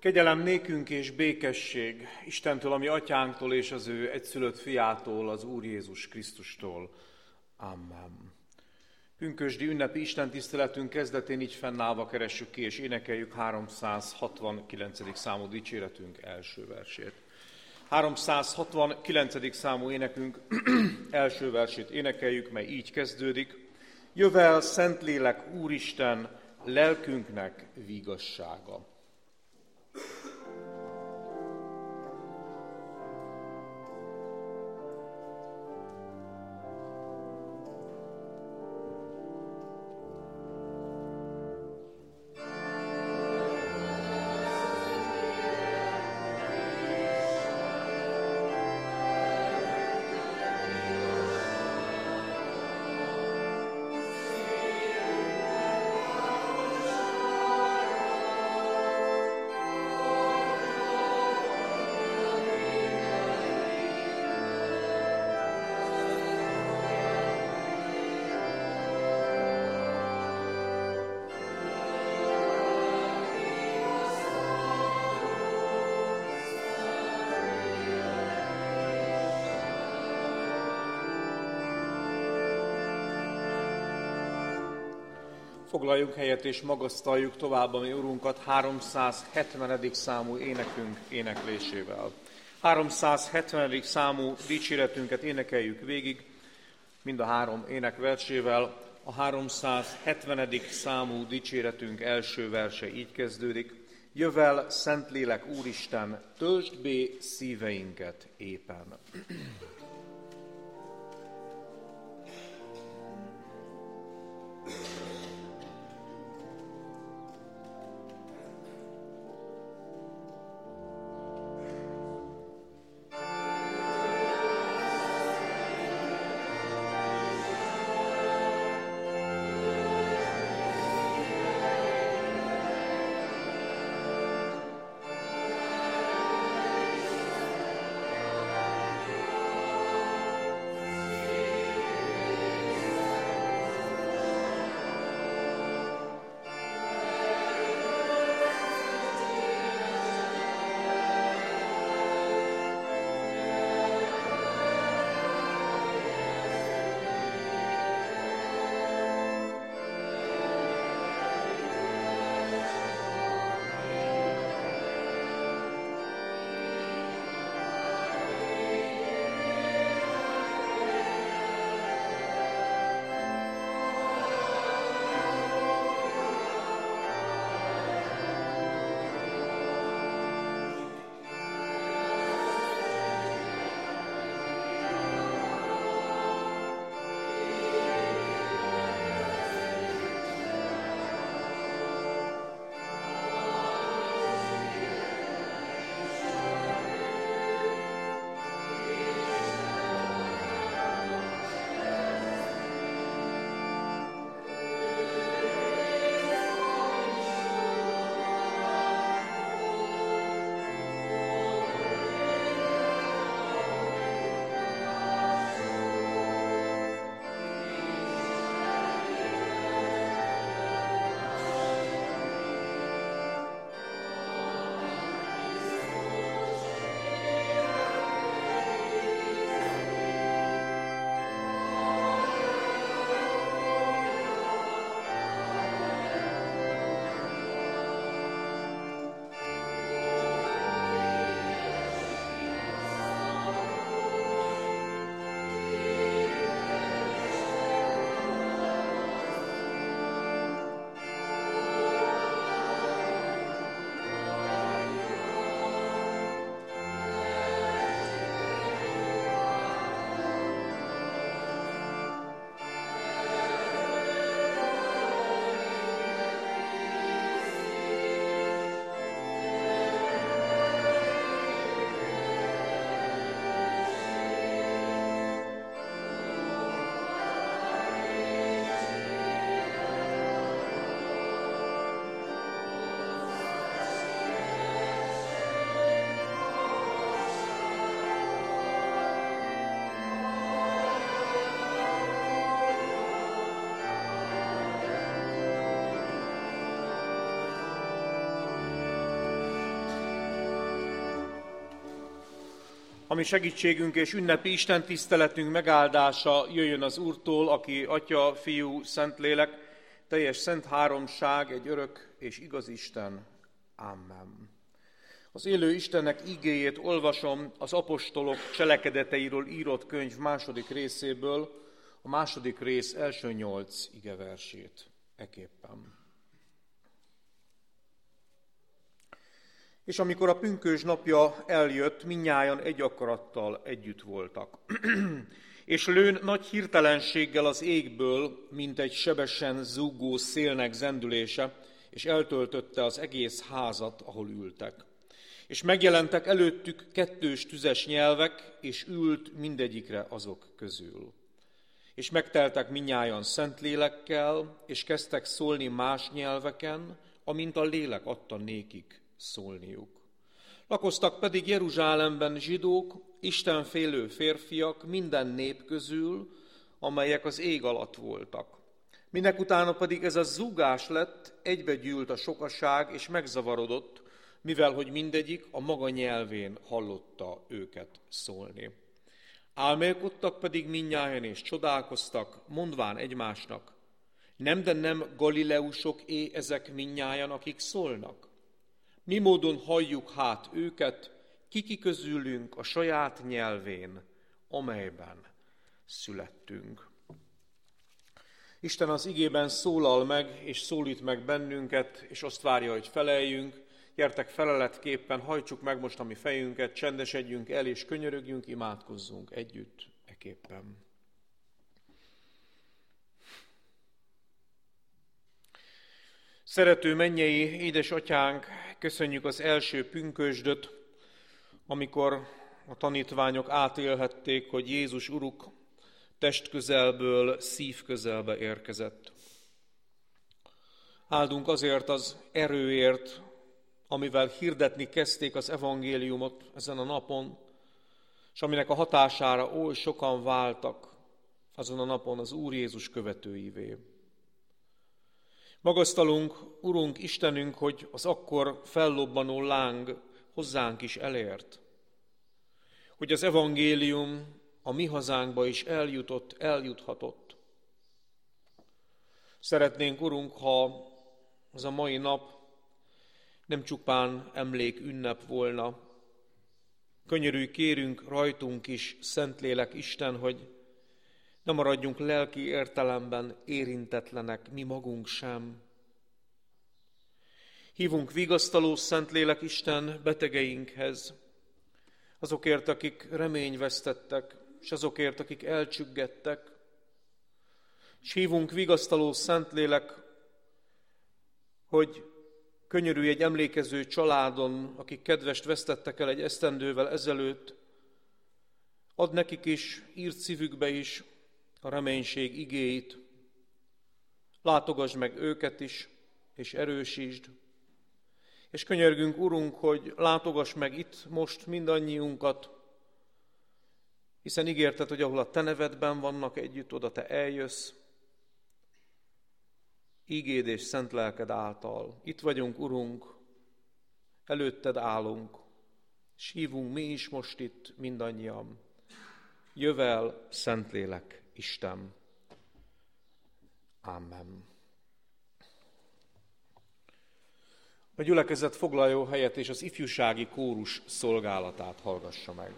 Kegyelem nékünk és békesség Istentől, ami atyánktól és az ő egyszülött fiától, az Úr Jézus Krisztustól. Amen. Pünkösdi ünnepi istentiszteletünk kezdetén így fennállva keressük ki és énekeljük 369. számú dicséretünk első versét. 369. számú énekünk első versét énekeljük, mely így kezdődik. Jövel, Szentlélek, Úristen, lelkünknek vígassága. Foglaljunk helyet és magasztaljuk tovább a mi Urunkat 370. számú énekünk éneklésével. 370. számú dicséretünket énekeljük végig, mind a három énekversével. A 370. számú dicséretünk első verse így kezdődik. Jövel, Szentlélek, Úristen, töltsd bé szíveinket éppen. Ami segítségünk és ünnepi istentiszteletünk megáldása jöjjön az Úrtól, aki Atya, Fiú, Szentlélek, teljes szent háromság, egy örök és igaz Isten. Amen. Az élő Istennek igéjét olvasom az apostolok cselekedeteiről írott könyv második részéből, a második rész első 8 igeversét eképpen. És amikor a pünkösd napja eljött, mindnyájan egy akarattal együtt voltak. És lőn nagy hirtelenséggel az égből, mint egy sebesen zúgó szélnek zendülése, és eltöltötte az egész házat, ahol ültek. És megjelentek előttük kettős tüzes nyelvek, és ült mindegyikre azok közül. És megteltek mindnyájan Szentlélekkel, és kezdtek szólni más nyelveken, amint a lélek adta nékik szólniuk. Lakoztak pedig Jeruzsálemben zsidók, istenfélő férfiak minden nép közül, amelyek az ég alatt voltak. Mindenekutána pedig ez a zúgás lett, egybegyűlt a sokaság, és megzavarodott, mivel hogy mindegyik a maga nyelvén hallotta őket szólni. Álmélkodtak pedig mindnyájan és csodálkoztak, mondván egymásnak, nem galileusok ezek mindnyájan, akik szólnak? Mi módon halljuk hát őket, kiki közülünk a saját nyelvén, amelyben születtünk. Isten az igében szólal meg, és szólít meg bennünket, és azt várja, hogy feleljünk. Gyertek feleletképpen, hajtsuk meg most a mi fejünket, csendesedjünk el, és könyörögjünk, imádkozzunk együtt eképpen. Szerető mennyei édesatyánk, köszönjük az első pünkösdöt, amikor a tanítványok átélhették, hogy Jézus Uruk testközelből szívközelbe érkezett. Áldunk azért az erőért, amivel hirdetni kezdték az evangéliumot ezen a napon, és aminek a hatására oly sokan váltak azon a napon az Úr Jézus követőivé. Magasztalunk, Urunk, Istenünk, hogy az akkor fellobbanó láng hozzánk is elért, hogy az evangélium a mi hazánkba is eljuthatott. Szeretnénk, Urunk, ha az a mai nap nem csupán emlékünnep volna. Könyörülj, kérünk rajtunk is, Szentlélek Isten, hogy ne maradjunk lelki értelemben érintetlenek, mi magunk sem. Hívunk vigasztaló Szentlélek Isten betegeinkhez, azokért, akik reményvesztettek, és azokért, akik elcsüggettek. És hívunk vigasztaló Szentlélek, hogy könyörülj egy emlékező családon, akik kedvest vesztettek el egy esztendővel ezelőtt, add nekik is, írd szívükbe is a reménység igéit, látogass meg őket is, és erősítsd. És könyörgünk, Urunk, hogy látogass meg itt most mindannyiunkat, hiszen ígérted, hogy ahol a Te nevedben vannak együtt, oda Te eljössz, ígéd és szent lelked által. Itt vagyunk, Urunk, előtted állunk, és hívunk mi is most itt mindannyian. Jövel, Szentlélek Isten. Amen. A gyülekezet foglaljon helyet, és az ifjúsági kórus szolgálatát hallgassa meg.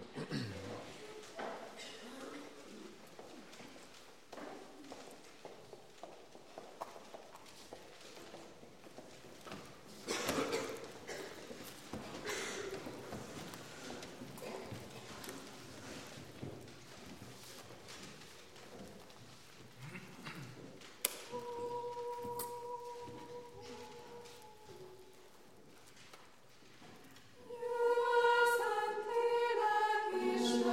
Szentlélek Isten.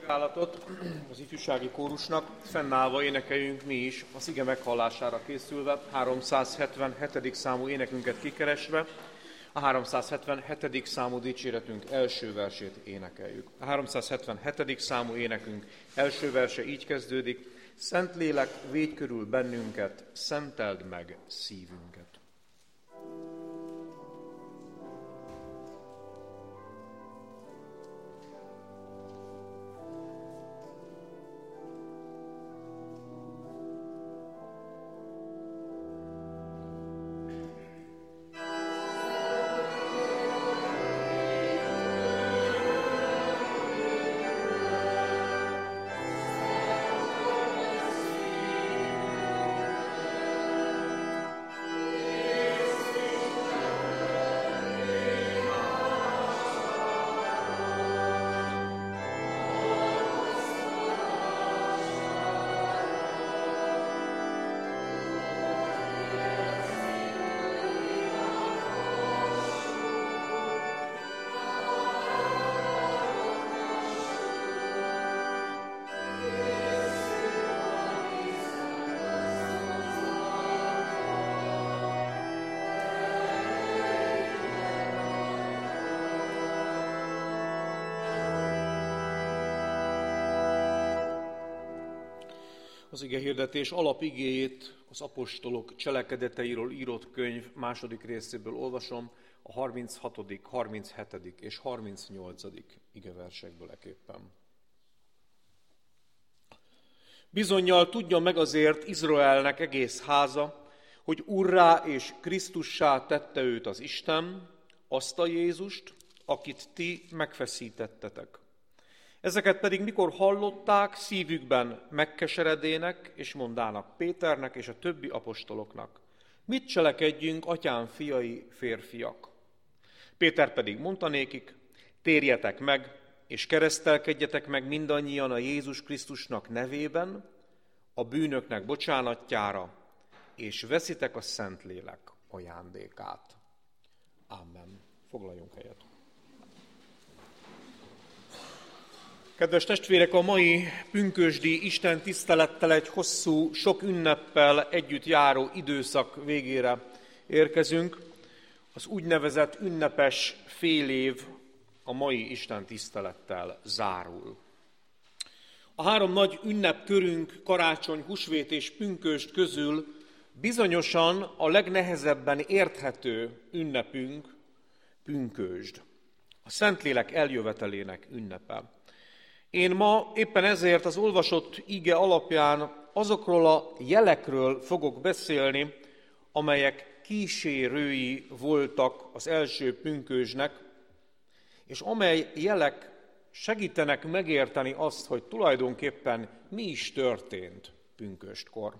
Állatot az ifjúsági kórusnak, fennállva énekeljünk mi is, az ige meghallására készülve, 377. számú énekünket kikeresve, a 377. számú dicséretünk első versét énekeljük. A 377. számú énekünk első verse így kezdődik: Szentlélek, védj körül bennünket, szenteld meg szívünket. Az igehirdetés alapigéjét az apostolok cselekedeteiről írott könyv második részéből olvasom, a 36., 37. és 38. igeversekből eképpen. Bizonnyal tudja meg azért Izraelnek egész háza, hogy Urrá és Krisztussá tette őt az Isten, azt a Jézust, akit ti megfeszítettetek. Ezeket pedig mikor hallották, szívükben megkeseredének, és mondának Péternek és a többi apostoloknak: mit cselekedjünk, atyám fiai, férfiak? Péter pedig mondta nékik: térjetek meg, és keresztelkedjetek meg mindannyian a Jézus Krisztusnak nevében, a bűnöknek bocsánatjára, és veszitek a Szentlélek ajándékát. Amen. Foglaljunk helyet. Kedves testvérek, a mai pünkösdi Isten tisztelettel egy hosszú, sok ünneppel együtt járó időszak végére érkezünk. Az úgynevezett ünnepes félév a mai Isten tisztelettel zárul. A három nagy ünnepkörünk, karácsony, húsvét és pünkösd közül bizonyosan a legnehezebben érthető ünnepünk pünkösd, a Szentlélek eljövetelének ünnepe. Én ma éppen ezért az olvasott ige alapján azokról a jelekről fogok beszélni, amelyek kísérői voltak az első pünkösdnek, és amely jelek segítenek megérteni azt, hogy tulajdonképpen mi is történt pünkösdkor.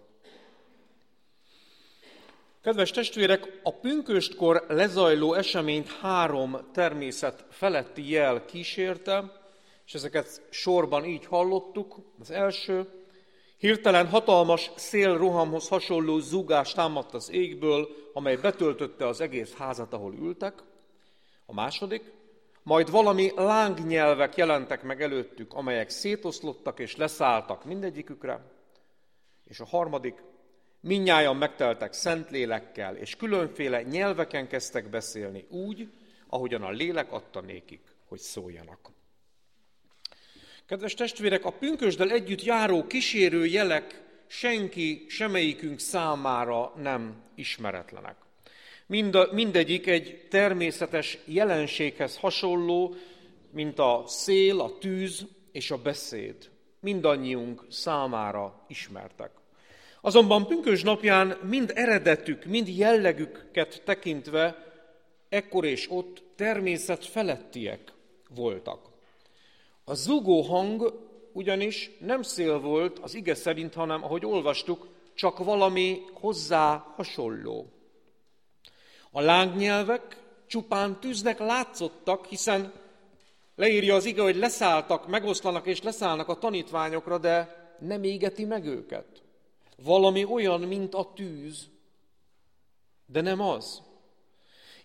Kedves testvérek, a pünkösdkor lezajló eseményt három természet feletti jel kísérte, és ezeket sorban így hallottuk. Az első: hirtelen hatalmas szélrohamhoz hasonló zúgás támadt az égből, amely betöltötte az egész házat, ahol ültek. A második: majd valami lángnyelvek jelentek meg előttük, amelyek szétoszlottak és leszálltak mindegyikükre. És a harmadik: mindnyájan megteltek Szentlélekkel, és különféle nyelveken kezdtek beszélni úgy, ahogyan a lélek adta nékik, hogy szóljanak. Kedves testvérek, a pünkösddel együtt járó kísérő jelek senki, semmelyikünk számára nem ismeretlenek. Mindegyik egy természetes jelenséghez hasonló, mint a szél, a tűz és a beszéd. Mindannyiunk számára ismertek. Azonban pünkösd napján mind eredetük, mind jellegüket tekintve ekkor és ott természet felettiek voltak. A zúgó hang ugyanis nem szél volt az ige szerint, hanem, ahogy olvastuk, csak valami hozzá hasonló. A lángnyelvek csupán tűznek látszottak, hiszen leírja az ige, hogy leszálltak, megoszlanak és leszállnak a tanítványokra, de nem égeti meg őket. Valami olyan, mint a tűz, de nem az.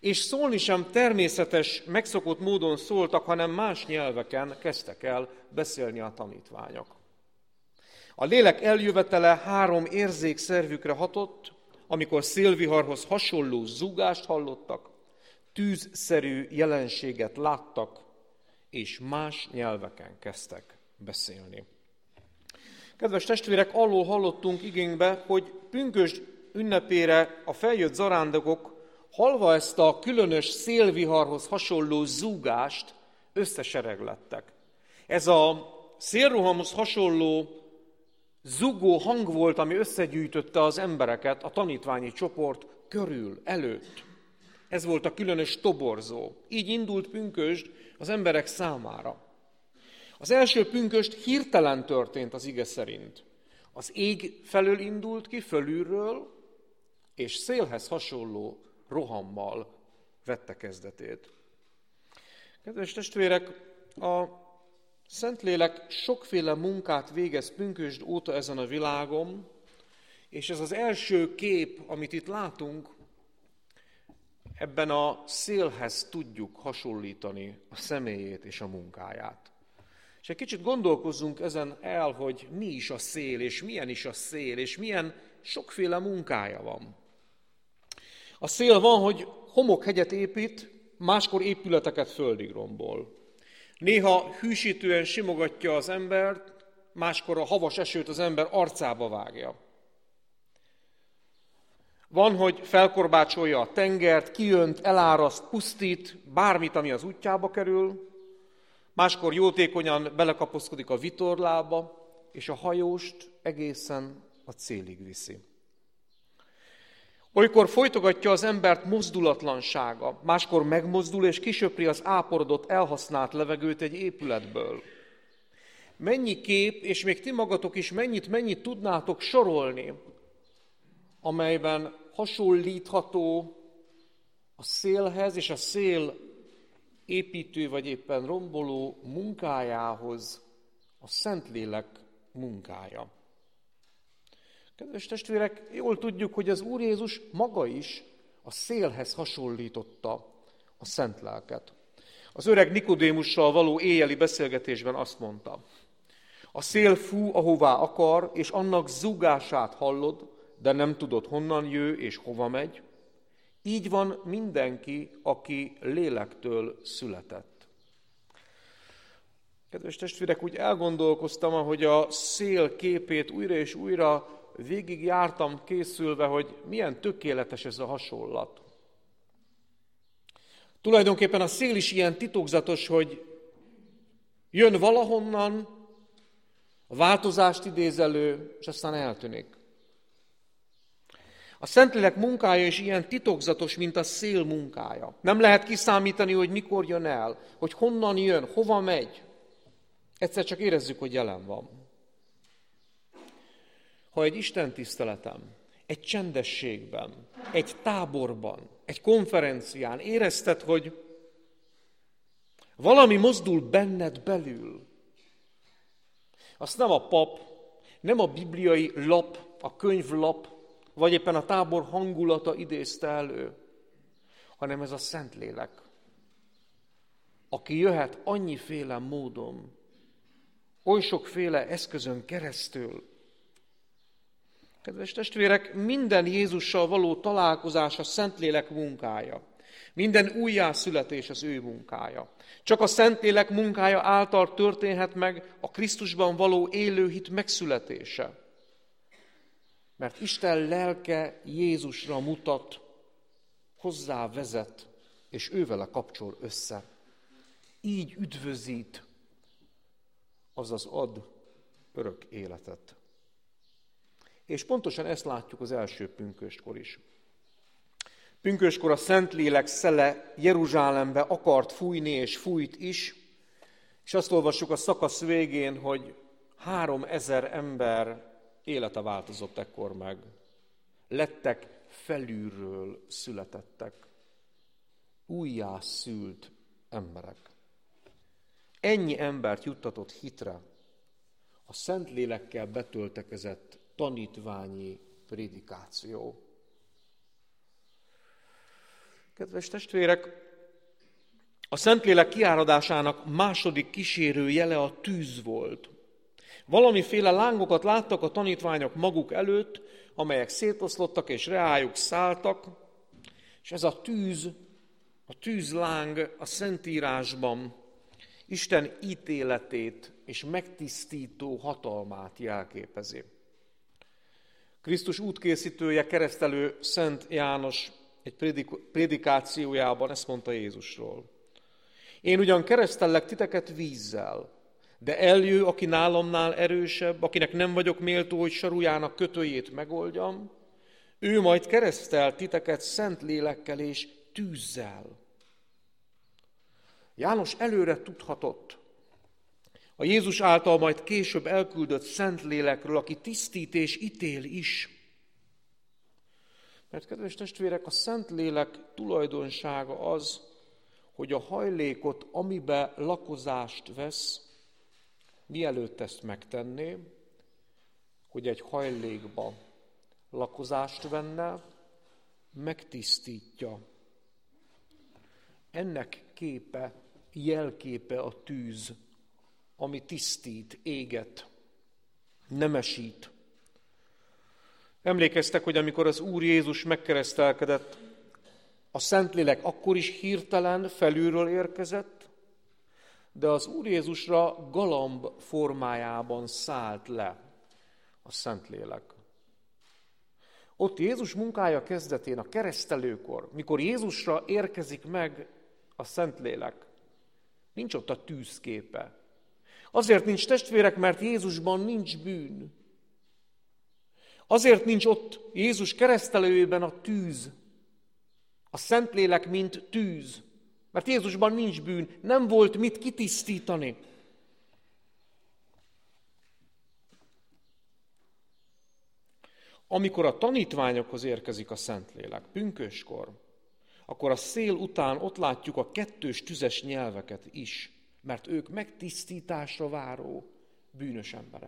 és szólni sem természetes, megszokott módon szóltak, hanem más nyelveken kezdtek el beszélni a tanítványok. A lélek eljövetele 3 érzékszervükre hatott, amikor szélviharhoz hasonló zúgást hallottak, tűzszerű jelenséget láttak, és más nyelveken kezdtek beszélni. Kedves testvérek, arról hallottunk igénybe, hogy pünkösd ünnepére a feljött zarándokok, hallva ezt a különös szélviharhoz hasonló zúgást, összesereglettek. Ez a szélrohamhoz hasonló zúgó hang volt, ami összegyűjtötte az embereket a tanítványi csoport körül, előtt. Ez volt a különös toborzó. Így indult pünkösd az emberek számára. Az első pünkösd hirtelen történt az ige szerint. Az ég felől indult ki, fölülről, és szélhez hasonló rohammal vette kezdetét. Kedves testvérek, a Szentlélek sokféle munkát végez pünkösd óta ezen a világon, és ez az első kép, amit itt látunk, ebben a szélhez tudjuk hasonlítani a személyét és a munkáját. És egy kicsit gondolkozzunk ezen el, hogy mi is a szél, és milyen is a szél, és milyen sokféle munkája van. A szél van, hogy homokhegyet épít, máskor épületeket földig rombol. Néha hűsítően simogatja az embert, máskor a havas esőt az ember arcába vágja. Van, hogy felkorbácsolja a tengert, kiönt, eláraszt, pusztít, bármit, ami az útjába kerül, máskor jótékonyan belekapaszkodik a vitorlába, és a hajóst egészen a célig viszi. Olykor folytogatja az embert mozdulatlansága, máskor megmozdul és kisöpri az áporodott, elhasznált levegőt egy épületből. Mennyi kép, és még ti magatok is mennyit tudnátok sorolni, amelyben hasonlítható a szélhez és a szél építő vagy éppen romboló munkájához a Szentlélek munkája. Kedves testvérek, jól tudjuk, hogy az Úr Jézus maga is a szélhez hasonlította a szent lelket. Az öreg Nikodémussal való éjjeli beszélgetésben azt mondta: a szél fú, ahová akar, és annak zúgását hallod, de nem tudod, honnan jő és hova megy. Így van mindenki, aki lélektől született. Kedves testvérek, úgy elgondolkoztam, ahogy a szél képét újra és újra végig jártam készülve, hogy milyen tökéletes ez a hasonlat. Tulajdonképpen a szél is ilyen titokzatos, hogy jön valahonnan, a változást idéz elő, és aztán eltűnik. A Szentlélek munkája is ilyen titokzatos, mint a szél munkája. Nem lehet kiszámítani, hogy mikor jön el, hogy honnan jön, hova megy. Egyszer csak érezzük, hogy jelen van. Ha egy istentiszteleten, egy csendességben, egy táborban, egy konferencián érezted, hogy valami mozdul benned belül, azt nem a pap, nem a bibliai lap, a könyvlap, vagy éppen a tábor hangulata idézte elő, hanem ez a Szentlélek, aki jöhet annyiféle módon, oly sokféle eszközön keresztül. Kedves testvérek, minden Jézussal való találkozás a Szentlélek munkája. Minden újjászületés az ő munkája. Csak a Szentlélek munkája által történhet meg a Krisztusban való élő hit megszületése. Mert Isten lelke Jézusra mutat, hozzá vezet, és ővele kapcsol össze. Így üdvözít, azaz ad örök életet. És pontosan ezt látjuk az első pünköstkor is. Pünköstkor a Szentlélek szele Jeruzsálembe akart fújni, és fújt is, és azt olvassuk a szakasz végén, hogy 3000 ember élete változott ekkor meg. Lettek felülről születettek. Újjászült emberek. Ennyi embert juttatott hitre a Szentlélekkel betöltekezett tanítványi prédikáció. Kedves testvérek, a Szentlélek kiáradásának második kísérő jele a tűz volt. Valamiféle lángokat láttak a tanítványok maguk előtt, amelyek szétoszlottak és reájuk szálltak, és ez a tűzláng a Szentírásban Isten ítéletét és megtisztító hatalmát jelképezi. Krisztus útkészítője, keresztelő Szent János egy prédikációjában ezt mondta Jézusról. Én ugyan keresztellek titeket vízzel, de eljő, aki nálamnál erősebb, akinek nem vagyok méltó, hogy sarujának kötőjét megoldjam, ő majd keresztel titeket szent lélekkel és tűzzel. János előre tudhatott a Jézus által majd később elküldött szent lélekről, aki tisztít és ítél is. Mert kedves testvérek, a szent lélek tulajdonsága az, hogy a hajlékot, amibe lakozást vesz, mielőtt ezt megtenné, hogy egy hajlékba lakozást venne, megtisztítja. Ennek képe, jelképe a tűz, ami tisztít, éget, nemesít. Emlékeztek, hogy amikor az Úr Jézus megkeresztelkedett, a Szentlélek akkor is hirtelen felülről érkezett, de az Úr Jézusra galamb formájában szállt le a Szentlélek. Ott Jézus munkája kezdetén, a keresztelőkor, mikor Jézusra érkezik meg a Szentlélek, nincs ott a tűzképe. Azért nincs, testvérek, mert Jézusban nincs bűn. Azért nincs ott Jézus keresztelőjében a tűz, a Szentlélek, mint tűz, mert Jézusban nincs bűn, nem volt mit kitisztítani. Amikor a tanítványokhoz érkezik a Szentlélek, pünkösdkor, akkor a szél után ott látjuk a kettős tüzes nyelveket is, mert ők megtisztításra váró bűnös emberek.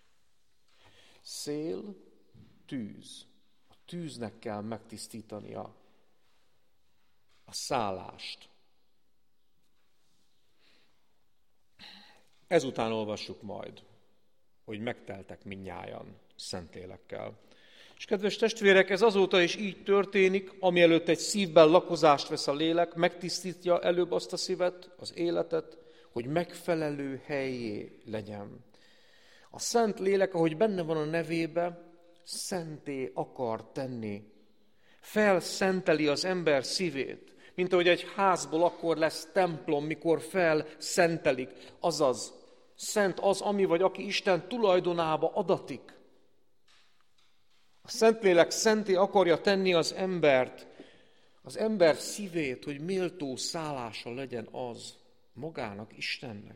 Szél, tűz. A tűznek kell megtisztítania a szállást. Ezután olvassuk majd, hogy megteltek mindnyájan Szentlélekkel. És kedves testvérek, ez azóta is így történik, amielőtt egy szívben lakozást vesz a lélek, megtisztítja előbb azt a szívet, az életet, hogy megfelelő helyé legyen. A Szent Lélek, ahogy benne van a nevébe, szenté akar tenni. Felszenteli az ember szívét, mint ahogy egy házból akkor lesz templom, mikor felszentelik, azaz szent az, ami vagy aki Isten tulajdonába adatik. A Szentlélek szenté akarja tenni az embert, az ember szívét, hogy méltó szállása legyen az magának, Istennek.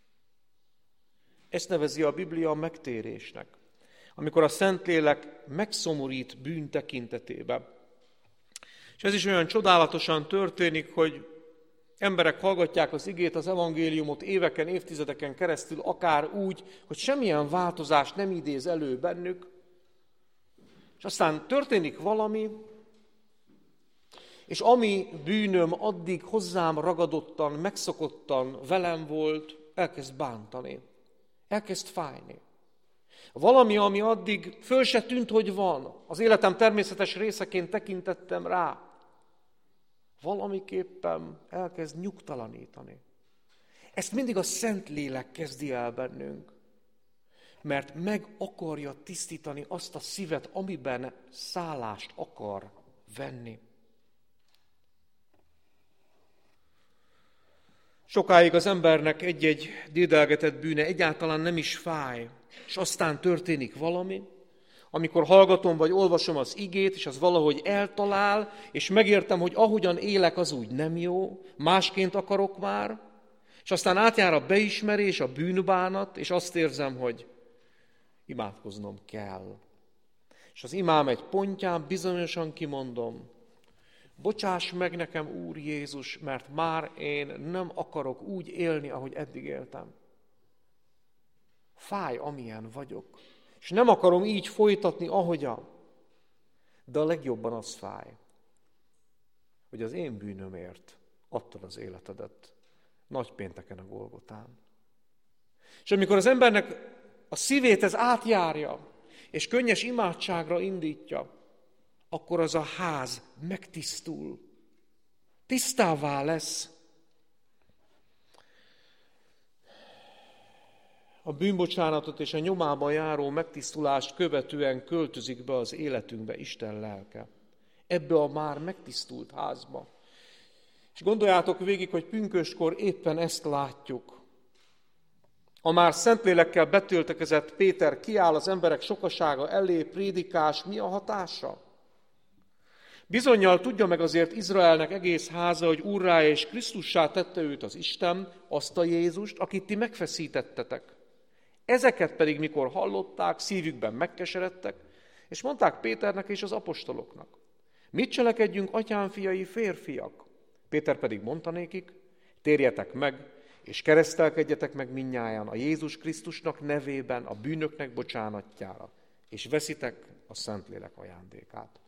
Ezt nevezi a Biblia megtérésnek, amikor a Szentlélek megszomorít bűn tekintetében. És ez is olyan csodálatosan történik, hogy emberek hallgatják az igét, az evangéliumot éveken, évtizedeken keresztül, akár úgy, hogy semmilyen változást nem idéz elő bennük, és aztán történik valami, és ami bűnöm addig hozzám ragadottan, megszokottan velem volt, elkezd bántani, elkezd fájni. Valami, ami addig föl se tűnt, hogy van, az életem természetes részeként tekintettem rá, valamiképpen elkezd nyugtalanítani. Ezt mindig a Szentlélek kezdi el bennünk, mert meg akarja tisztítani azt a szívet, amiben szállást akar venni. Sokáig az embernek egy-egy dédelgetett bűne egyáltalán nem is fáj, és aztán történik valami, amikor hallgatom vagy olvasom az igét, és az valahogy eltalál, és megértem, hogy ahogyan élek, az úgy nem jó, másként akarok már, és aztán átjár a beismerés, a bűnbánat, és azt érzem, hogy imádkoznom kell. És az imám egy pontján bizonyosan kimondom, bocsáss meg nekem, Úr Jézus, mert már én nem akarok úgy élni, ahogy eddig éltem. Fáj, amilyen vagyok. És nem akarom így folytatni, ahogyan. De a legjobban az fáj, hogy az én bűnömért adtad az életedet nagypénteken a Golgotán. És amikor az embernek a szívét ez átjárja, és könnyes imádságra indítja, akkor az a ház megtisztul. Tisztává lesz. A bűnbocsánatot és a nyomában járó megtisztulást követően költözik be az életünkbe Isten lelke. Ebbe a már megtisztult házba. És gondoljátok végig, hogy pünköstkor éppen ezt látjuk. A már Szentlélekkel betöltekezett Péter kiáll az emberek sokasága elé, prédikás, mi a hatása? Bizonnyal tudja meg azért Izraelnek egész háza, hogy Úrrá és Krisztussá tette őt az Isten, azt a Jézust, akit ti megfeszítettetek. Ezeket pedig, mikor hallották, szívükben megkeseredtek, és mondták Péternek és az apostoloknak: mit cselekedjünk, atyám fiai, férfiak? Péter pedig mondta nékik: térjetek meg, és keresztelkedjetek meg mindnyájan a Jézus Krisztusnak nevében a bűnöknek bocsánatjára, és veszitek a Szentlélek ajándékát.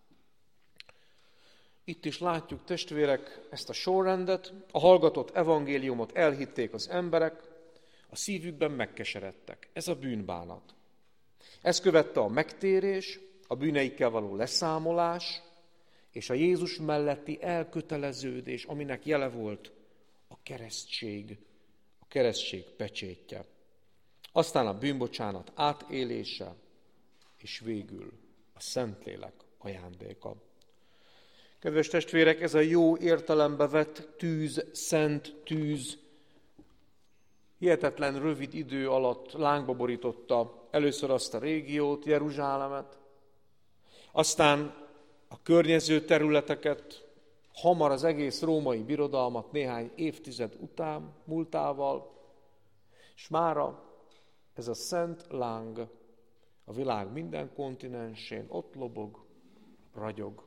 Itt is látjuk, testvérek, ezt a sorrendet, a hallgatott evangéliumot elhitték az emberek, a szívükben megkeseredtek. Ez a bűnbánat. Ez követte a megtérés, a bűneikkel való leszámolás, és a Jézus melletti elköteleződés, aminek jele volt a keresztség pecsétje. Aztán a bűnbocsánat átélése, és végül a Szentlélek ajándéka. Kedves testvérek, ez a jó értelembe vett tűz, szent tűz, hihetetlen rövid idő alatt lángba borította először azt a régiót, Jeruzsálemet, aztán a környező területeket, hamar az egész római birodalmat néhány évtized után, múltával, és mára ez a szent láng a világ minden kontinensén ott lobog, ragyog.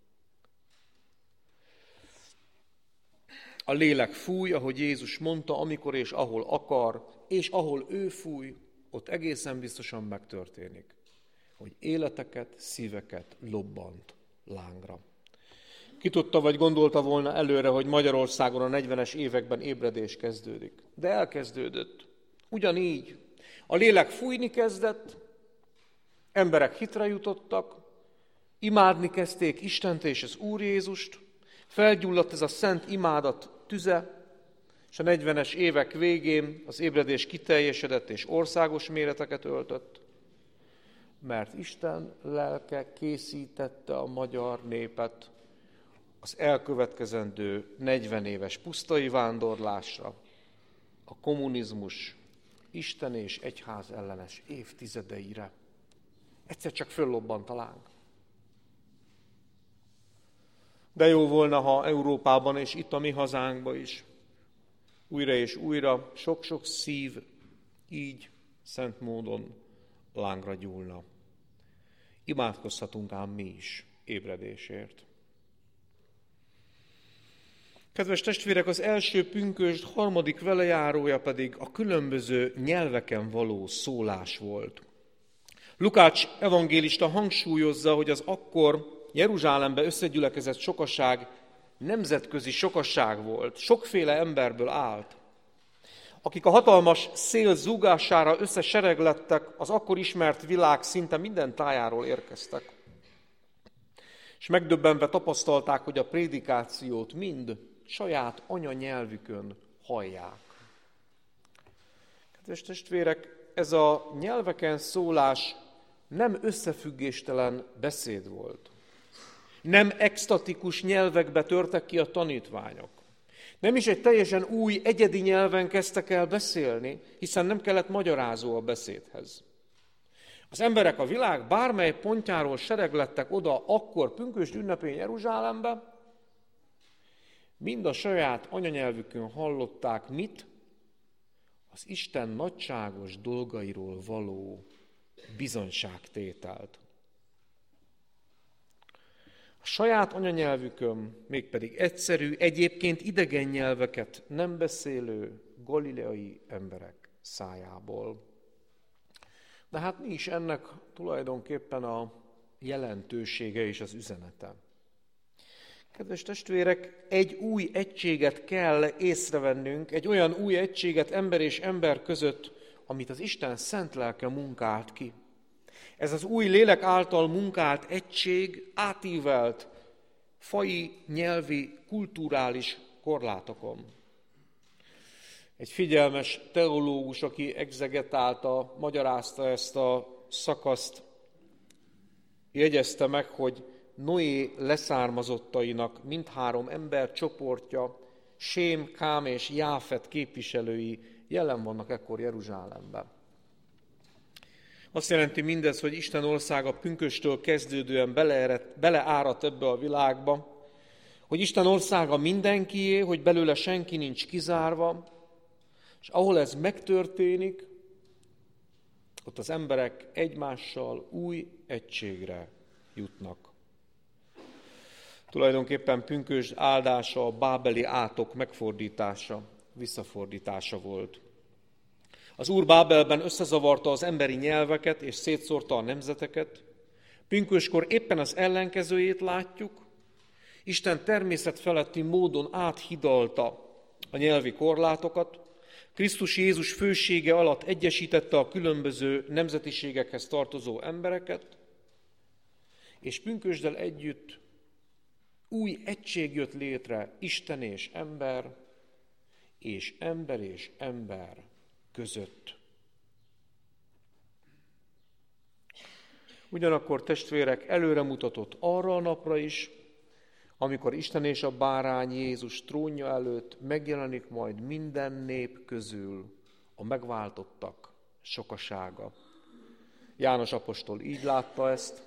A lélek fúj, ahogy Jézus mondta, amikor és ahol akar, és ahol ő fúj, ott egészen biztosan megtörténik, hogy életeket, szíveket lobbant lángra. Ki tudta vagy gondolta volna előre, hogy Magyarországon a 40-es években ébredés kezdődik. De elkezdődött. Ugyanígy. A lélek fújni kezdett, emberek hitre jutottak, imádni kezdték Istent és az Úr Jézust, felgyulladt ez a szent imádat tüze, és a 40-es évek végén az ébredés kiteljesedett és országos méreteket öltött, mert Isten lelke készítette a magyar népet az elkövetkezendő 40 éves pusztai vándorlásra, a kommunizmus Isten és egyház ellenes évtizedeire. Egyszer csak föllobbant a láng. De jó volna, ha Európában és itt a mi hazánkban is újra és újra sok-sok szív így szent módon lángra gyúlna. Imádkozhatunk ám mi is ébredésért. Kedves testvérek, az első pünkösd harmadik velejárója pedig a különböző nyelveken való szólás volt. Lukács evangélista hangsúlyozza, hogy az akkor Jeruzsálembe összegyülekezett sokaság nemzetközi sokaság volt, sokféle emberből állt, akik a hatalmas szél zúgására összesereglettek, az akkor ismert világ szinte minden tájáról érkeztek. És megdöbbenve tapasztalták, hogy a prédikációt mind saját anyanyelvükön hallják. Kedves testvérek, ez a nyelveken szólás nem összefüggéstelen beszéd volt. Nem extatikus nyelvekbe törtek ki a tanítványok. Nem is egy teljesen új, egyedi nyelven kezdtek el beszélni, hiszen nem kellett magyarázó a beszédhez. Az emberek a világ bármely pontjáról sereglettek oda akkor pünkösd ünnepén Jeruzsálembe, mind a saját anyanyelvükön hallották mit? Az Isten nagyságos dolgairól való bizonyságtételt. A saját anyanyelvükön, mégpedig egyszerű, egyébként idegen nyelveket nem beszélő galileai emberek szájából. De hát mi is ennek tulajdonképpen a jelentősége és az üzenete. Kedves testvérek, egy új egységet kell észrevennünk, egy olyan új egységet ember és ember között, amit az Isten szent lelke munkált ki. Ez az új lélek által munkált egység átívelt faji, nyelvi, kulturális korlátokon. Egy figyelmes teológus, aki egzegetálta, magyarázta ezt a szakaszt, jegyezte meg, hogy Noé leszármazottainak mindhárom ember csoportja, Sém, Kám és Jáfet képviselői jelen vannak ekkor Jeruzsálemben. Azt jelenti mindez, hogy Isten országa pünkösttől kezdődően beleáradt ebbe a világba, hogy Isten országa mindenkié, hogy belőle senki nincs kizárva, és ahol ez megtörténik, ott az emberek egymással új egységre jutnak. Tulajdonképpen pünkösd áldása a bábeli átok megfordítása, visszafordítása volt. Az Úr Bábelben összezavarta az emberi nyelveket és szétszórta a nemzeteket. Pünköstkor éppen az ellenkezőjét látjuk. Isten természetfeletti módon áthidalta a nyelvi korlátokat. Krisztus Jézus fősége alatt egyesítette a különböző nemzetiségekhez tartozó embereket, és pünkösddel együtt új egység jött létre Isten és ember között. Ugyanakkor, testvérek, előremutatott arra a napra is, amikor Isten és a bárány Jézus trónja előtt megjelenik majd minden nép közül a megváltottak sokasága. János apostol így látta ezt.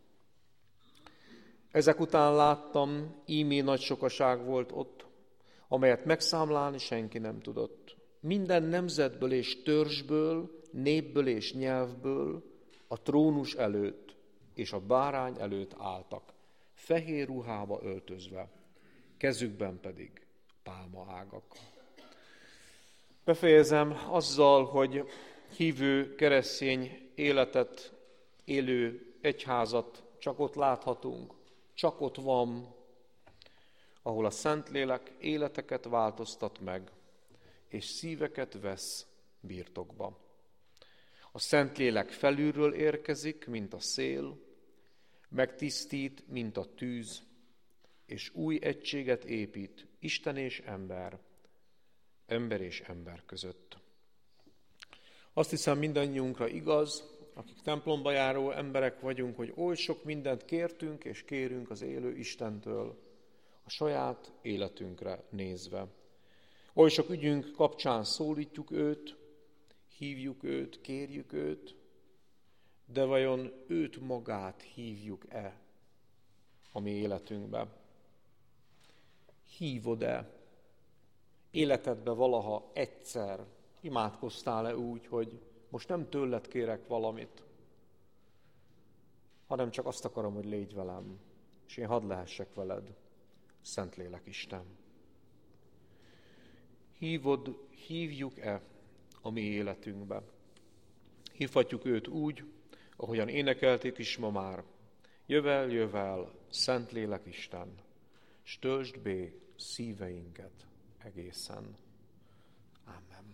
Ezek után láttam, ímé nagy sokaság volt ott, amelyet megszámlálni senki nem tudott. Minden nemzetből és törzsből, népből és nyelvből a trónus előtt és a bárány előtt álltak, fehér ruhába öltözve, kezükben pedig pálmaágak. Befejezem azzal, hogy hívő keresztény életet élő egyházat csak ott láthatunk, csak ott van, ahol a Szentlélek életeket változtat meg, és szíveket vesz birtokba. A Szentlélek felülről érkezik, mint a szél, megtisztít, mint a tűz, és új egységet épít Isten és ember és ember között. Azt hiszem, mindannyiunkra igaz, akik templomba járó emberek vagyunk, hogy oly sok mindent kértünk és kérünk az élő Istentől, a saját életünkre nézve. Oly sok ügyünk kapcsán szólítjuk őt, hívjuk őt, kérjük őt, de vajon őt magát hívjuk-e a mi életünkbe? Hívod-e? Életedbe valaha egyszer imádkoztál-e úgy, hogy most nem tőled kérek valamit, hanem csak azt akarom, hogy légy velem, és én hadd lehessek veled, Szentlélek Isten. Hívjuk-e a mi életünkbe? Hívhatjuk őt úgy, ahogyan énekelték is ma már. Jövel, Szentlélek Isten, s töltsd bé szíveinket egészen. Amen.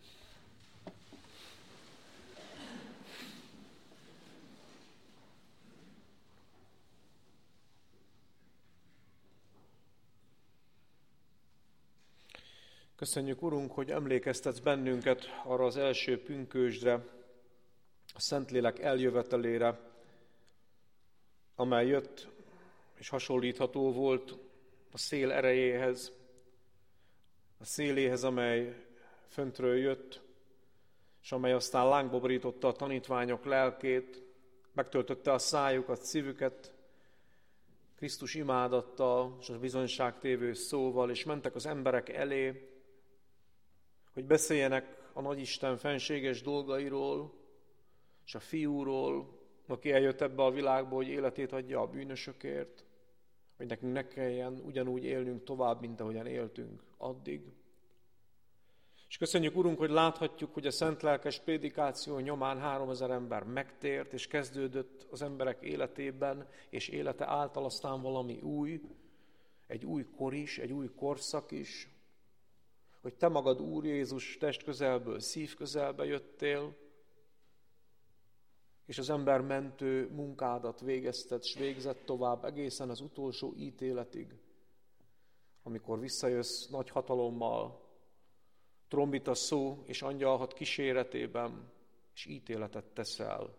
Köszönjük, Urunk, hogy emlékeztetsz bennünket arra az első pünkösdre, a Szentlélek eljövetelére, amely jött és hasonlítható volt a szél erejéhez, a széléhez, amely föntről jött, és amely aztán lángba borította a tanítványok lelkét, megtöltötte a szájukat, szívüket, Krisztus imádattal és a bizonyságtévő szóval, és mentek az emberek elé, hogy beszéljenek a Nagyisten fenséges dolgairól, és a Fiúról, aki eljött ebbe a világba, hogy életét adja a bűnösökért, hogy nekünk ne kelljen ugyanúgy élnünk tovább, mint ahogyan éltünk addig. És köszönjük, Urunk, hogy láthatjuk, hogy a szent lelkes prédikáció nyomán 3000 ember megtért, és kezdődött az emberek életében, és élete által aztán valami új, egy új kor is, egy új korszak is, hogy te magad, Úr Jézus, testközelből, szívközelbe jöttél, és az ember mentő munkádat végezted, s végzett tovább egészen az utolsó ítéletig, amikor visszajössz nagy hatalommal, trombita szó és angyalhat kíséretében, és ítéletet teszel.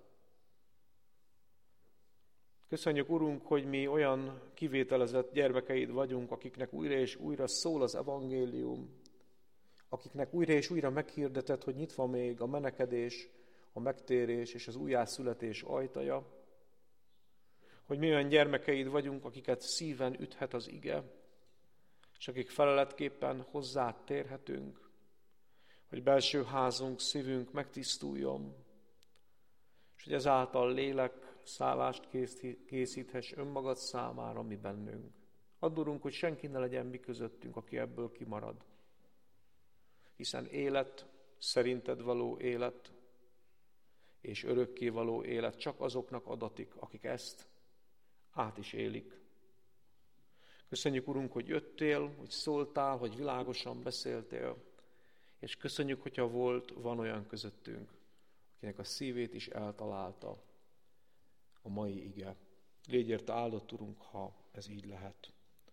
Köszönjük, Urunk, hogy mi olyan kivételezett gyermekeid vagyunk, akiknek újra és újra szól az evangélium, akiknek újra és újra meghirdeted, hogy nyitva még a menekedés, a megtérés és az újjászületés ajtaja, hogy mi olyan gyermekeid vagyunk, akiket szíven üthet az ige, és akik feleletképpen hozzád térhetünk, hogy belső házunk, szívünk megtisztuljon, és hogy ezáltal lélek szállást készíthess önmagad számára mi bennünk. Add, Urunk, hogy senki ne legyen mi közöttünk, aki ebből kimarad. Hiszen élet, szerinted való élet, és örökké való élet csak azoknak adatik, akik ezt át is élik. Köszönjük, Urunk, hogy jöttél, hogy szóltál, hogy világosan beszéltél, és köszönjük, hogyha van olyan közöttünk, akinek a szívét is eltalálta a mai ige. Légy érte áldott, Urunk, ha ez így lehet.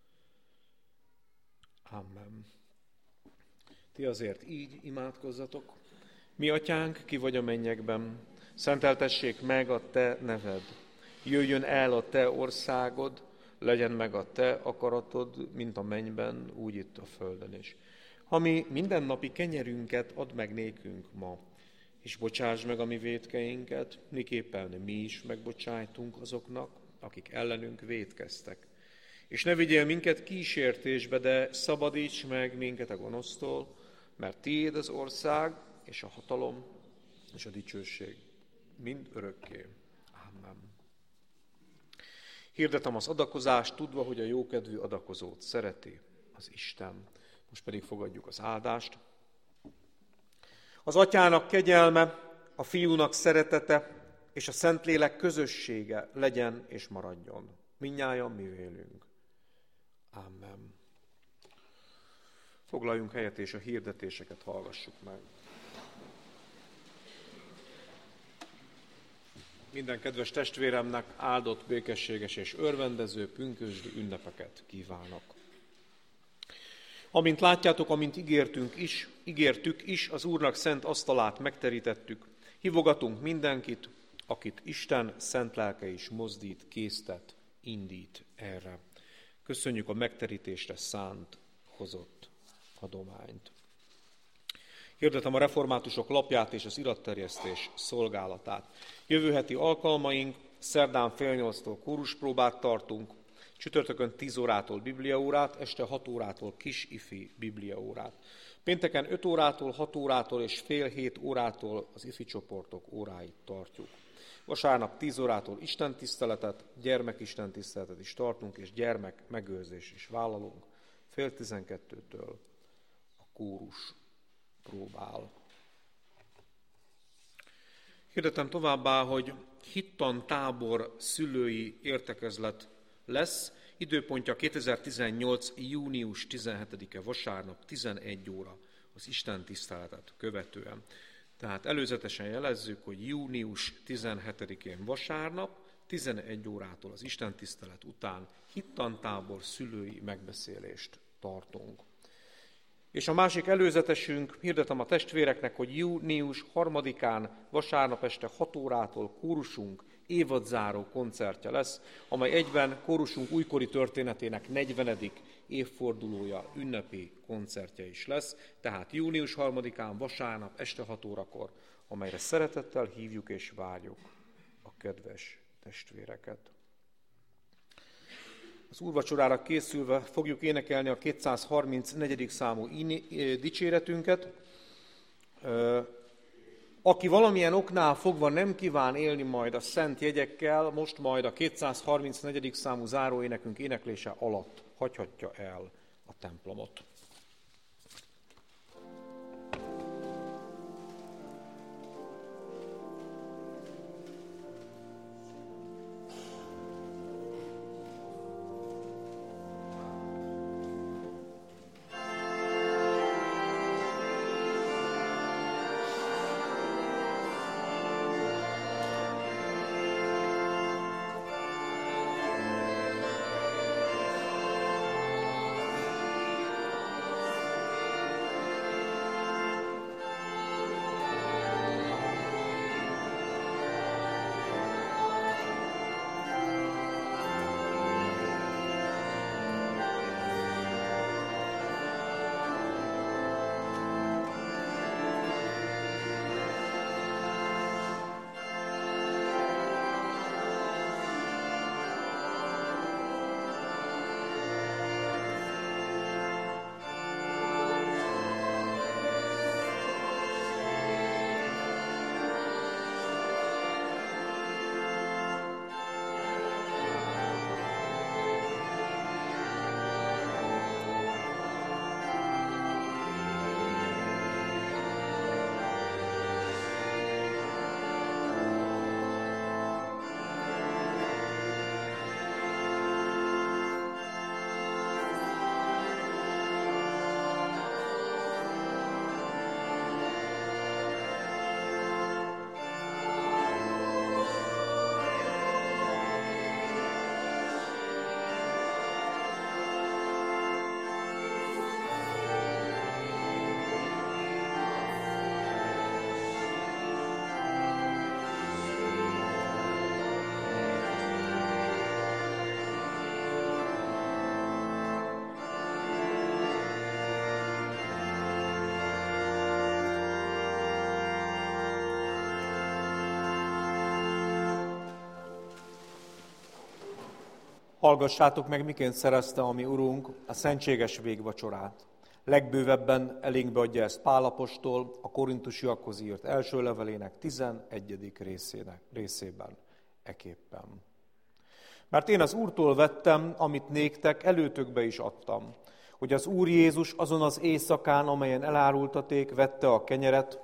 Amen. Ti azért így imádkozzatok. Mi, Atyánk, ki vagy a mennyekben, szenteltessék meg a te neved. Jöjjön el a te országod, legyen meg a te akaratod, mint a mennyben, úgy itt a földön is. Ha mi mindennapi kenyerünket add meg nékünk ma, és bocsáss meg a mi vétkeinket, miképpen mi is megbocsájtunk azoknak, akik ellenünk vétkeztek. És ne vigyél minket kísértésbe, de szabadíts meg minket a gonosztól, mert tiéd az ország, és a hatalom, és a dicsőség mind örökké. Amen. Hirdetem az adakozást, tudva, hogy a jókedvű adakozót szereti az Isten. Most pedig fogadjuk az áldást. Az Atyának kegyelme, a Fiúnak szeretete, és a Szentlélek közössége legyen és maradjon. Mindnyájan mi vélünk. Amen. Foglaljunk helyet, és a hirdetéseket hallgassuk meg. Minden kedves testvéremnek áldott, békességes és örvendező pünkösdi ünnepeket kívánok. Amint látjátok, amint ígértük is, az Úrnak szent asztalát megterítettük. Hívogatunk mindenkit, akit Isten szent lelke is mozdít, késztet, indít erre. Köszönjük a megterítésre szánt, hozott adományt. Hirdetem a reformátusok lapját és az iratterjesztés szolgálatát. Jövő heti alkalmaink, szerdán 7:30-tól kóruspróbát tartunk, csütörtökön 10 órától bibliaórát, este 6 órától kis ifi bibliaórát. Pénteken 5 órától, 6 órától és fél 7 órától az ifi csoportok óráit tartjuk. Vasárnap 10 órától istentiszteletet, gyermekistentiszteletet is tartunk, és gyermek megőrzést is vállalunk. Fél 12-től a kórus próbál. Hirdetem továbbá, hogy hittantábor szülői értekezlet lesz. Időpontja 2018. június 17-e vasárnap 11 óra az istentiszteletet követően. Tehát előzetesen jelezzük, hogy június 17-én vasárnap 11 órától az istentisztelet után hittantábor szülői megbeszélést tartunk. És a másik előzetesünk, hirdetem a testvéreknek, hogy június 3-án vasárnap este 6 órától kórusunk évadzáró koncertje lesz, amely egyben kórusunk újkori történetének 40. évfordulója, ünnepi koncertje is lesz, tehát június 3-án vasárnap este 6 órakor, amelyre szeretettel hívjuk és várjuk a kedves testvéreket. Az úrvacsorára készülve fogjuk énekelni a 234. számú dicséretünket. Aki valamilyen oknál fogva nem kíván élni majd a szent jegyekkel, most majd a 234. számú záróénekünk éneklése alatt hagyhatja el a templomot. Hallgassátok meg, miként szerezte a mi Urunk a szentséges végvacsorát. Legbővebben elénkbe adja ezt Pál apostol a korintusiakhoz írt első levelének 11. részében, eképpen. Mert én az Úrtól vettem, amit néktek előtökbe is adtam, hogy az Úr Jézus azon az éjszakán, amelyen elárultaték, vette a kenyeret,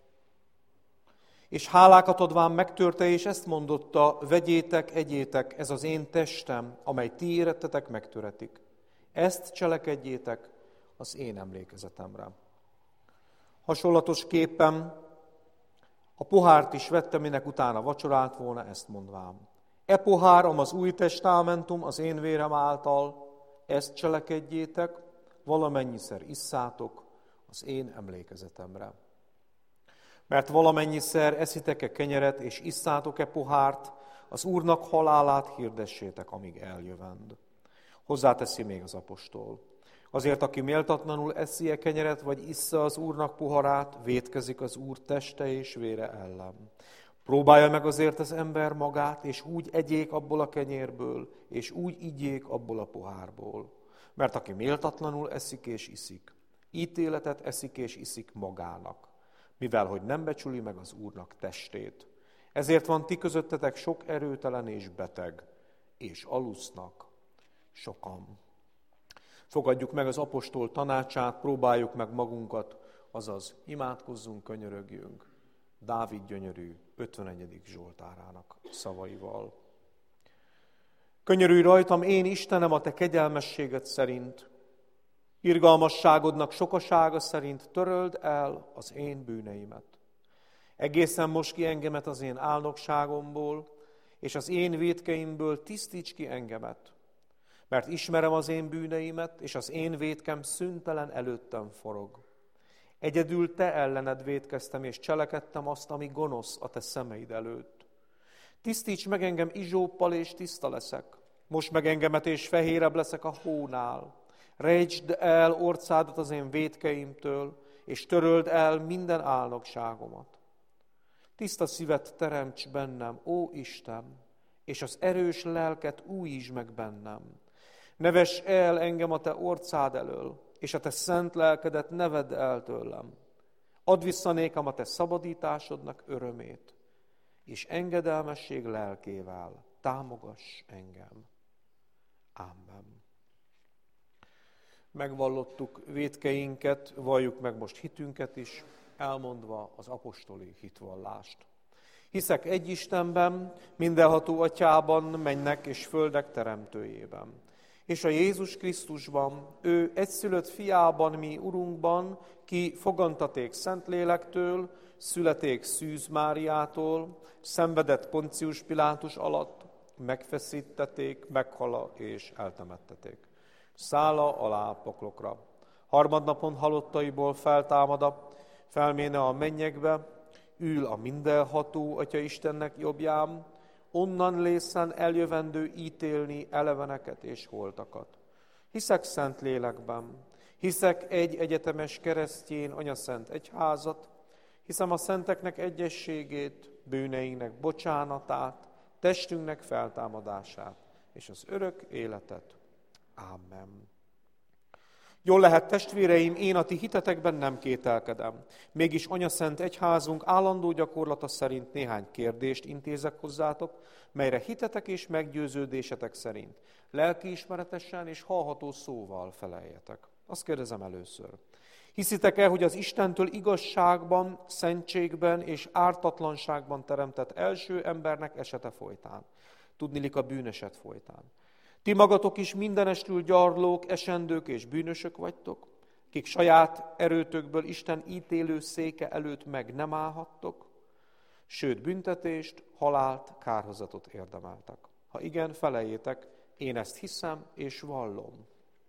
és hálákat adván megtörte, és ezt mondotta: vegyétek, egyétek, ez az én testem, amely ti érettetek megtöretik. Ezt cselekedjétek az én emlékezetemre. Hasonlatos képpen a pohárt is vette, minek utána vacsorált volna, ezt mondván: e poháram az új testamentum az én vérem által, ezt cselekedjétek, valamennyiszer isszátok az én emlékezetemre. Mert valamennyiszer eszitek-e kenyeret, és isszátok-e pohárt, az Úrnak halálát hirdessétek, amíg eljövend. Hozzáteszi még az apostol: azért, aki méltatlanul eszi-e kenyeret, vagy issza az Úrnak poharát, vétkezik az Úr teste és vére ellen. Próbálja meg azért az ember magát, és úgy egyék abból a kenyérből, és úgy igyék abból a pohárból. Mert aki méltatlanul eszik és iszik, ítéletet eszik és iszik magának, mivel hogy nem becsüli meg az Úrnak testét. Ezért van ti közöttetek sok erőtelen és beteg, és alusznak sokan. Fogadjuk meg az apostol tanácsát, próbáljuk meg magunkat, azaz imádkozzunk, könyörögjünk Dávid gyönyörű 51. Zsoltárának szavaival. Könyörülj rajtam, én Istenem, a te kegyelmességed szerint, irgalmasságodnak sokasága szerint töröld el az én bűneimet. Egészen most ki engemet az én álnokságomból, és az én vétkeimből tisztíts ki engemet. Mert ismerem az én bűneimet, és az én vétkem szüntelen előttem forog. Egyedül te ellened vétkeztem, és cselekedtem azt, ami gonosz a te szemeid előtt. Tisztíts meg engem izsóppal, és tiszta leszek. Most meg engemet, és fehérebb leszek a hónál. Rejtsd el orcádat az én vétkeimtől, és töröld el minden álnokságomat. Tiszta szívet teremts bennem, ó Isten, és az erős lelket újítsd meg bennem. Ne vess el engem a te orcád elől, és a te szent lelkedet ne vedd el tőlem. Add vissza nékem a te szabadításodnak örömét, és engedelmesség lelkével támogass engem. Amen. Megvallottuk vétkeinket, valljuk meg most hitünket is, elmondva az apostoli hitvallást. Hiszek egy Istenben, mindenható Atyában, mennek és földek teremtőjében, és a Jézus Krisztusban, ő egyszülött fiában, mi Urunkban, ki fogantaték Szentlélektől, születék Szűz Máriától, szenvedett Poncius Pilátus alatt, megfeszítették, meghala és eltemetteték. Szála alá poklokra. Harmadnapon halottaiból feltámada, felméne a mennyekbe, ül a mindenható Atya Istennek jobbján, onnan lészen eljövendő ítélni eleveneket és holtakat. Hiszek szent lélekben, hiszek egy egyetemes keresztjén anyaszent egyházat, hiszem a szenteknek egyességét, bűneinknek bocsánatát, testünknek feltámadását és az örök életet. Amen. Jól lehet, testvéreim, én a ti hitetekben nem kételkedem. Mégis anyaszent egyházunk állandó gyakorlata szerint néhány kérdést intézek hozzátok, melyre hitetek és meggyőződésetek szerint lelkiismeretesen és hallható szóval feleljetek. Azt kérdezem először. Hiszitek-e, hogy az Istentől igazságban, szentségben és ártatlanságban teremtett első embernek esete folytán? Tudniillik a bűneset folytán. Ti magatok is mindenestül gyarlók, esendők és bűnösök vagytok, kik saját erőtökből Isten ítélő széke előtt meg nem állhattok, sőt büntetést, halált, kárhozatot érdemeltek. Ha igen, feleljétek, én ezt hiszem és vallom.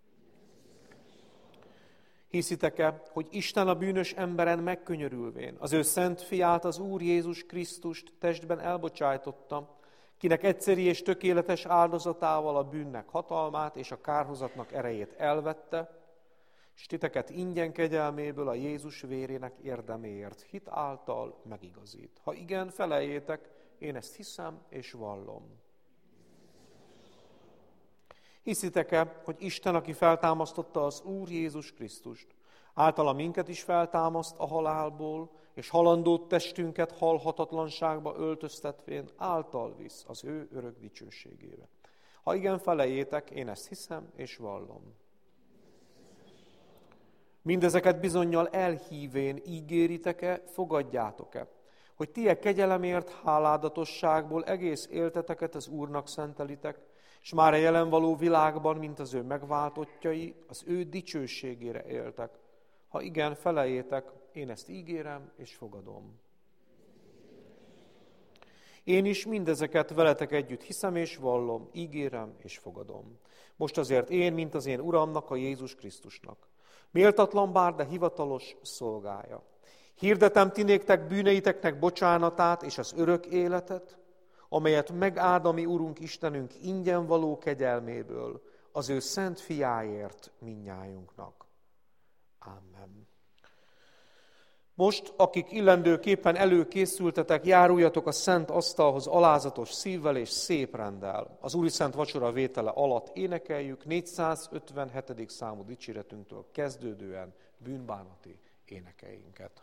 Hiszitek-e, hogy Isten a bűnös emberen megkönyörülvén az ő szent fiát, az Úr Jézus Krisztust testben elbocsájtotta, kinek egyszeri és tökéletes áldozatával a bűnnek hatalmát és a kárhozatnak erejét elvette, és titeket ingyen kegyelméből a Jézus vérének érdeméért hit által megigazít. Ha igen, feleljétek, én ezt hiszem és vallom. Hiszitek-e, hogy Isten, aki feltámasztotta az Úr Jézus Krisztust, általa minket is feltámaszt a halálból, és halandó testünket halhatatlanságba öltöztetvén által visz az ő örök dicsőségébe? Ha igen, felejétek, én ezt hiszem és vallom. Mindezeket bizonnyal elhívén ígéritek-e, fogadjátok-e, hogy ti kegyelemért, háládatosságból egész élteteket az Úrnak szentelitek, és már a jelen való világban, mint az ő megváltottjai, az ő dicsőségére éltek. Ha igen, felejétek, én ezt ígérem és fogadom. Én is mindezeket veletek együtt hiszem és vallom, ígérem és fogadom. Most azért én, mint az én Uramnak, a Jézus Krisztusnak, méltatlan bár, de hivatalos szolgája. Hirdetem ti néktek bűneiteknek bocsánatát és az örök életet, amelyet megáld a mi Urunk Istenünk ingyen való kegyelméből, az ő szent fiáért mindnyájunknak. Amen. Most, akik illendőképpen előkészültetek, járuljatok a szent asztalhoz alázatos szívvel és szép renddel. Az Úri Szent Vacsora vétele alatt énekeljük 457. számú dicséretünktől kezdődően bűnbánati énekeinket.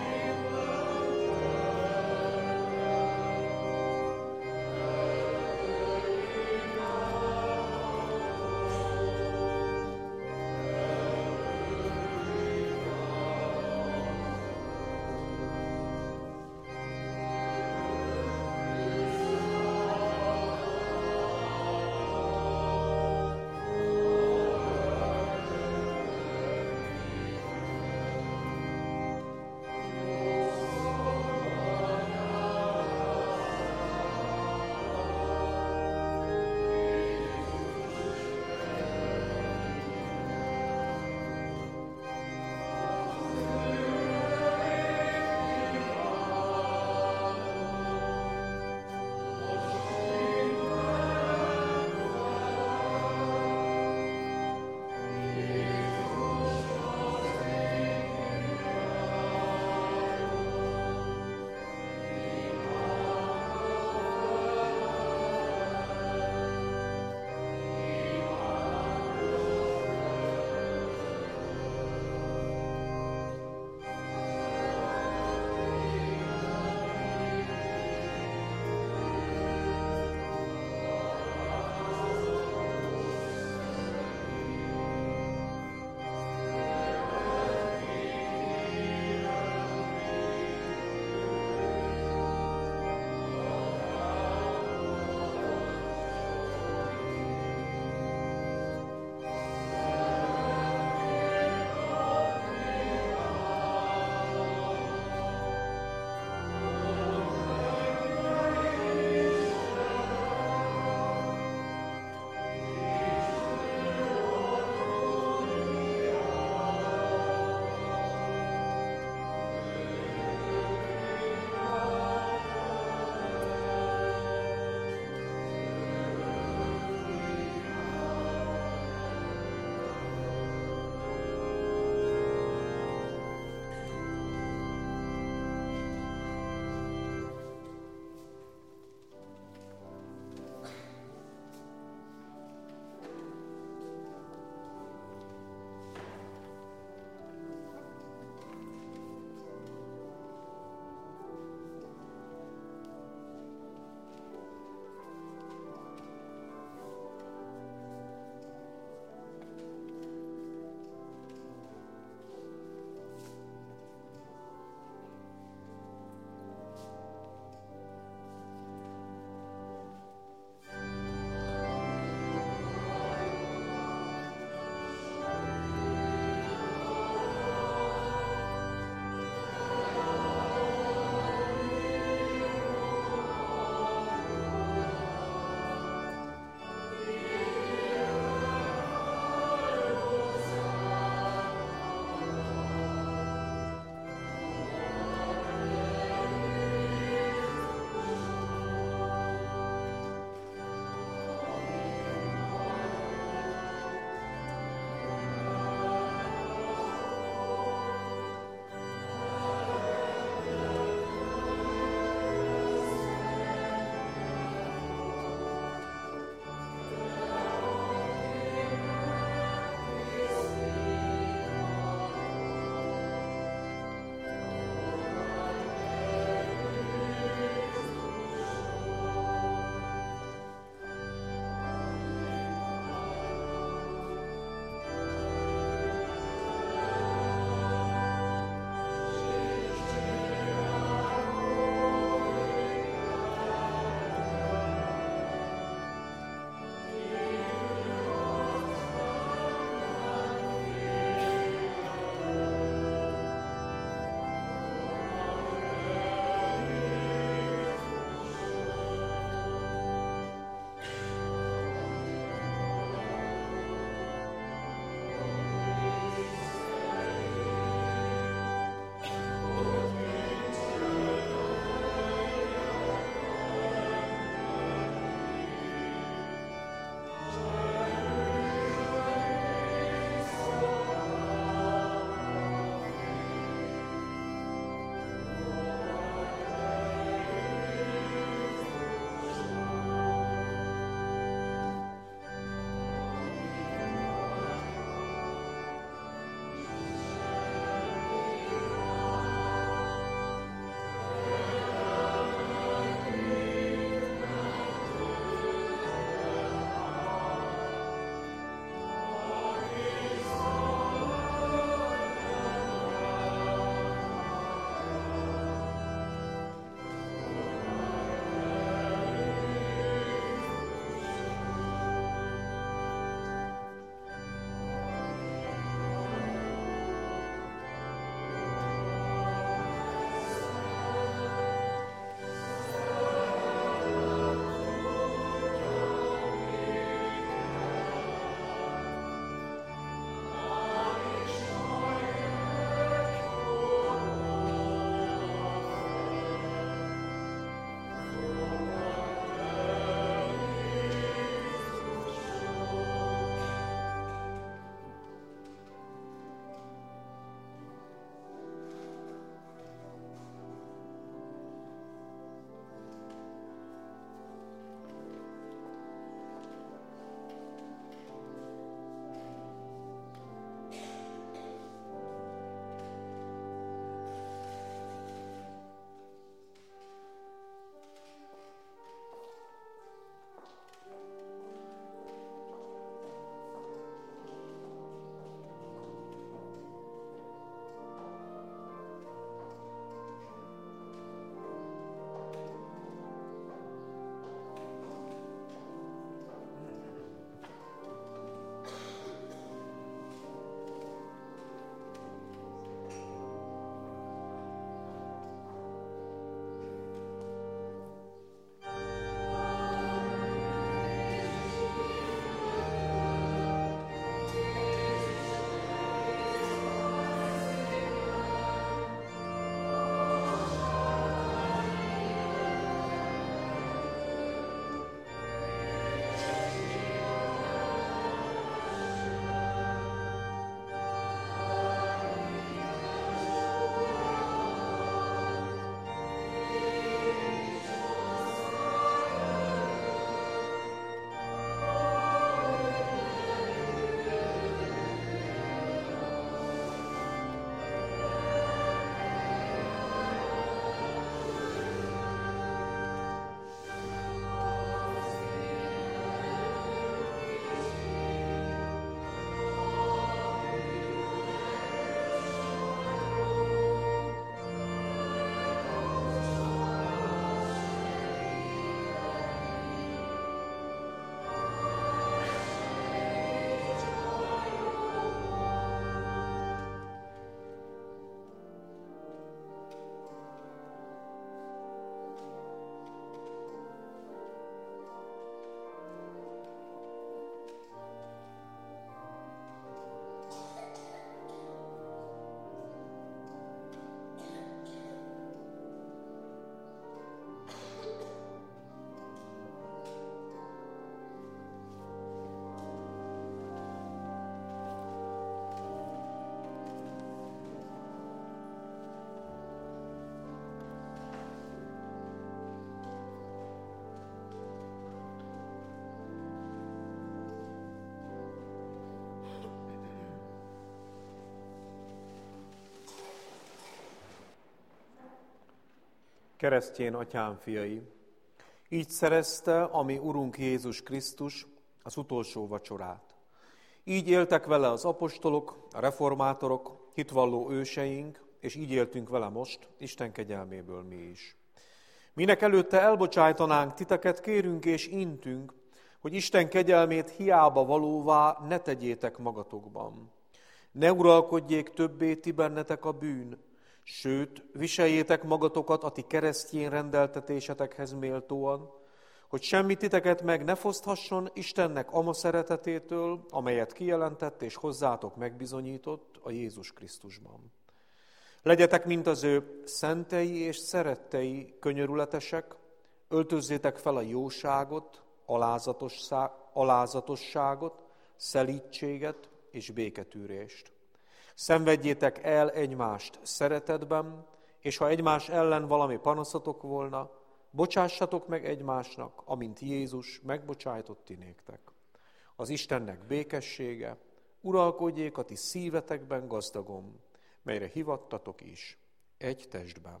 Keresztjén atyám fiai, így szerezte a mi Urunk Jézus Krisztus az utolsó vacsorát. Így éltek vele az apostolok, a reformátorok, hitvalló őseink, és így éltünk vele most, Isten kegyelméből mi is. Minek előtte elbocsájtanánk titeket, kérünk és intünk, hogy Isten kegyelmét hiába valóvá ne tegyétek magatokban. Ne uralkodjék többé ti bennetek a bűn, sőt, viseljétek magatokat a ti keresztjén rendeltetésetekhez méltóan, hogy semmi titeket meg ne foszthasson Istennek ama szeretetétől, amelyet kijelentett és hozzátok megbizonyított a Jézus Krisztusban. Legyetek, mint az ő szentei és szerettei, könyörületesek, öltözzétek fel a jóságot, alázatosságot, szelídséget és béketűrést. Szenvedjétek el egymást szeretetben, és ha egymás ellen valami panaszotok volna, bocsássatok meg egymásnak, amint Jézus megbocsájtott ti néktek. Az Istennek békessége uralkodjék a ti szívetekben gazdagon, melyre hivattatok is, egy testben.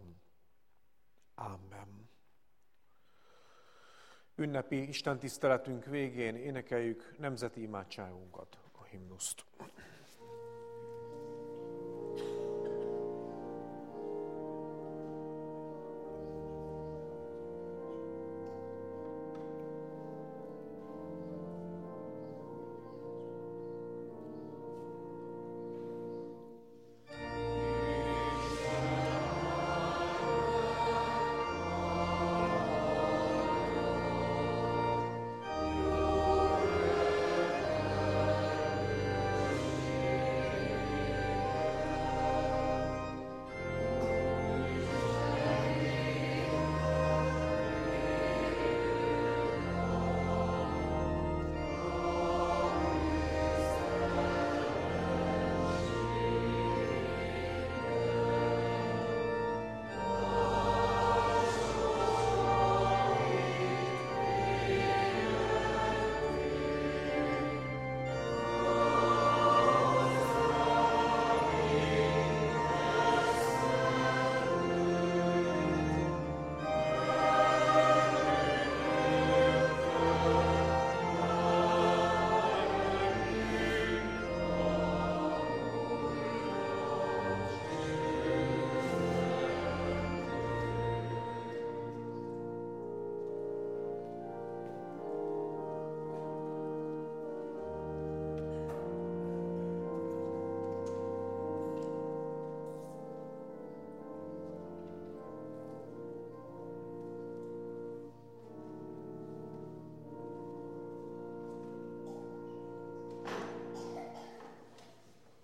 Amen. Ünnepi istentiszteletünk végén énekeljük nemzeti imádságunkat, a himnuszt.